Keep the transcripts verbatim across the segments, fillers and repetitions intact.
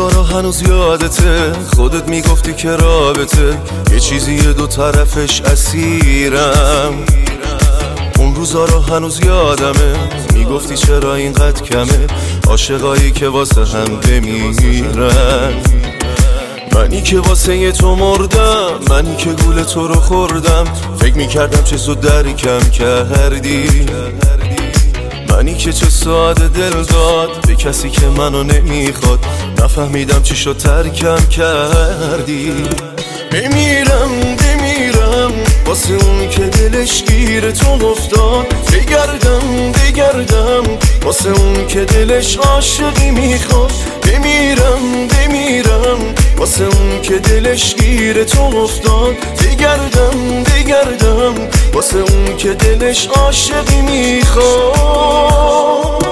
روزا رو هنوز یادته، خودت میگفتی که رابطه یه چیزیه دو طرفش اسیرم. اون روزا رو هنوز یادمه، میگفتی چرا اینقدر کمه عاشقایی که واسه هم بمیرن. منی که واسه یه تو مردم، منی که گول تو رو خوردم، فکر میکردم چه زود درکم کردی. منی که چه ساده دل داد به کسی که منو نمیخواد، نفهمیدم چی شد ترکم کردی. بمیرم بمیرم واسه اون که دلش گیر تو افتاد، بگردم بگردم واسه اون که دلش عاشقی میخواد. بمیرم بمیرم واسه اون که دلش گیر تو افتاد، بگردم بگردم واسه اون که دلش عاشقی میخواد.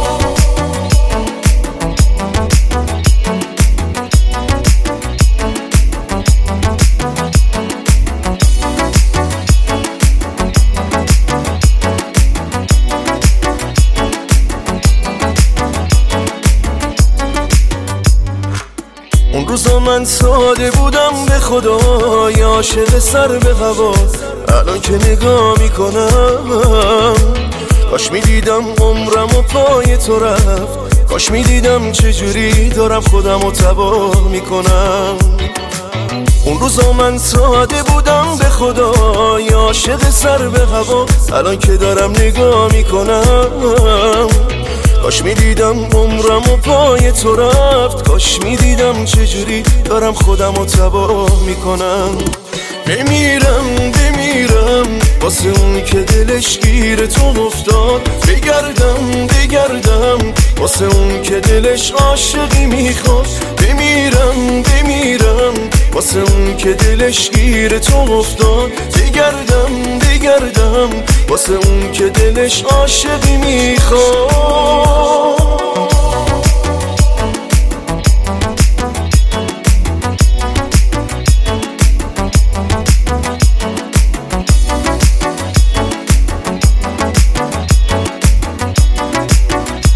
اون روزا من ساده بودم به خدا، عاشق سر به هوا. الان که نگاه میکنم کاش میدیدم عمرم و پای تو رفت، کاش میدیدم چجوری دارم خودم رو تباه میکنم. اون روزا من ساده بودم به خدا، عاشق سر به هوا. الان که دارم نگاه میکنم کاش میدیدم عمرم و پای تو رفت، کاش میدیدم چجوری دارم خودم رو تباه میکنم. بمیرم بمیرم واسه اون که دلش گیر تو افتاد، بگردم بگردم واسه اون که دلش عاشقی میخواد. بمیرم بمیرم واسه اون که دلش گیر تو افتاد، بگردم بگردم واسه اون که دلش عاشقی میخواد.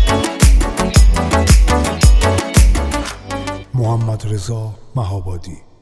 محمد رضا مهابادی.